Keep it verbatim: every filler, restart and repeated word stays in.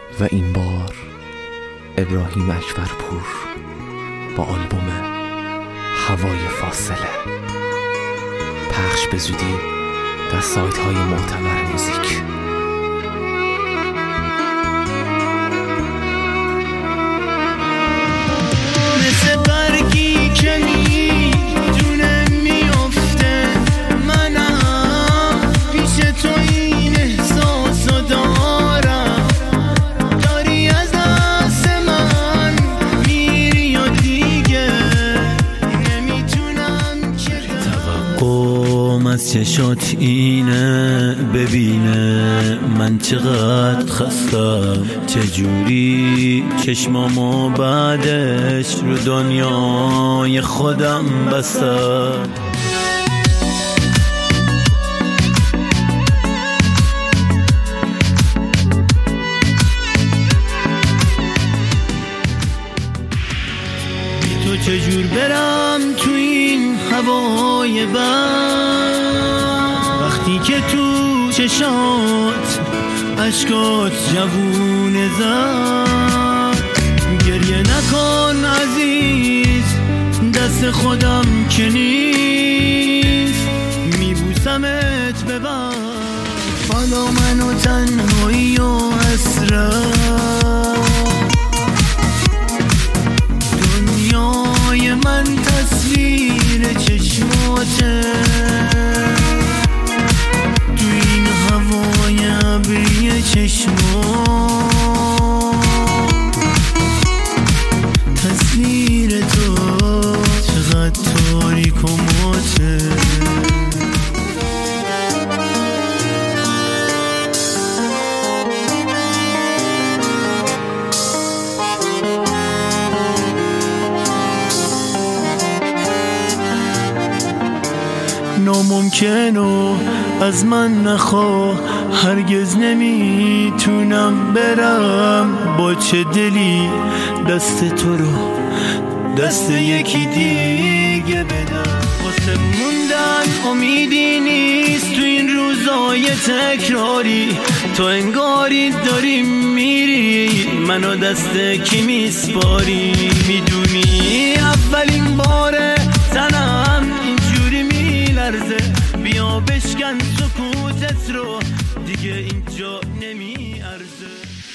و این بار ابراهیم اکبرپور با آلبوم هوای فاصله، پخش به زودی در سایت های معتبر موزیک. مثل برگی که میدونه میفته، منم پیش تو این احساسو دارم، داری از دست من میری و دیگه نمیتونم که توقعم از چشات اینه ببینه من چقدر خستم، چجوری چشمامو بعدش رو دنیای خودم بستم. بی تو چجور برم تو این هوای بند، وقتی که تو چشات عشقات جوونه زد. گریه نکن عزیز، دست خودم که نیست، میبوسمت ببر. حالا منو تنهایی و حسرت، دنیای من تصویر چشماته، تو این هوای ابری چشمات تصویر تو چقدر تاریک و ماته. ناممکن و از من نخوا، هرگز نمیتونم برم با چه دلی دست تو رو دست یکی دیگه بدم. واسه موندن امیدی نیست تو این روزای تکراری، تو انگاری داری میری منو دست کی میسپاری. میدونی اولین باره تنم اینجوری میلرزه، بیا بشکن سکوتت رو دیگه اینجا نمیارزه.